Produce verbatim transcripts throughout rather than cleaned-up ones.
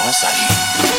حسنی.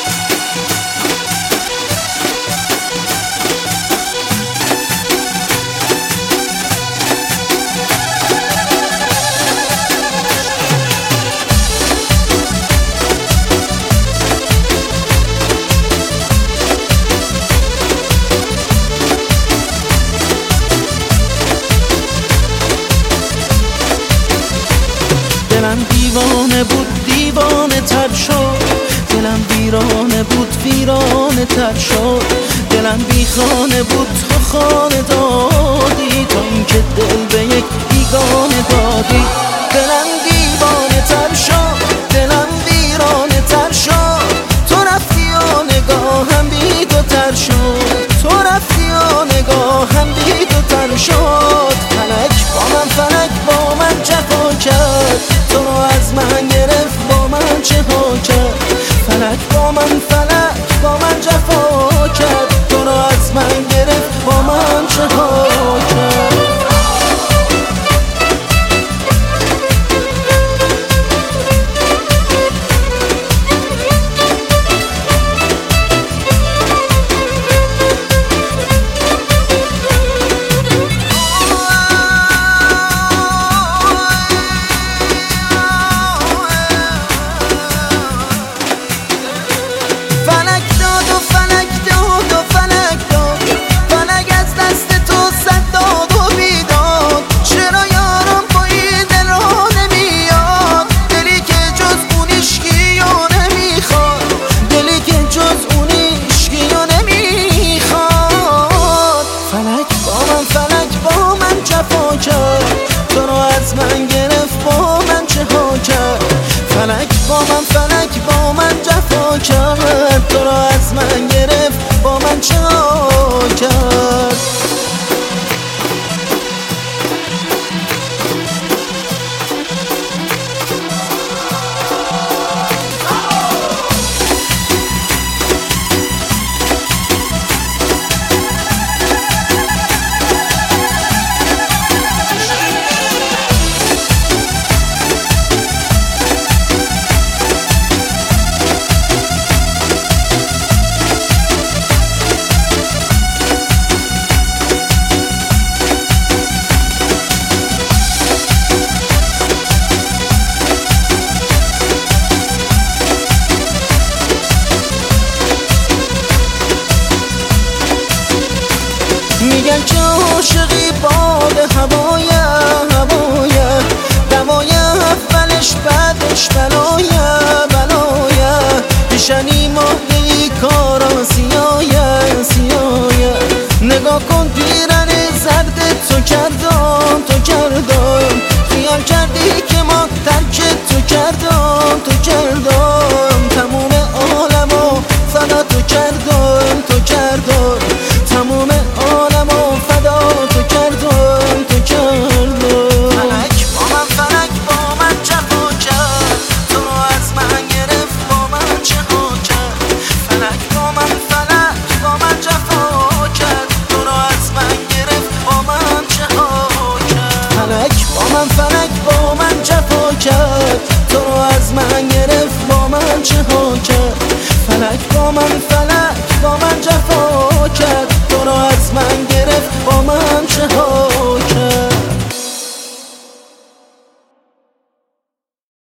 دلم دیوانه بود دیوانه تر شد، دلم ویرانه بود ویرانه تر شد، دلم بی خانه بود تو خانه دادی، تا اینکه دل به یک بیگانه دادی. دلم دیوانه تر شد، دلم ویرانه تر شد، تو رفتی و نگاهم بی تو تر شد، تو رفتی و نگاهم بی تو تر شد. فلک با من فلک با من جفا کرد، تو رو از من گرفت با من چه ها کرد. فلک با من فلک با من جفا کرد، تو رو از من گرفت با من چه ها کرد. تو رو از من گرفت با من چه ها کرد. فلک با من فلک با من جفا کرد، تو رو از من گرفت با من چه ها کرد. میگن که عاشقی باد هوای هوای دوای اولش بعدش بلا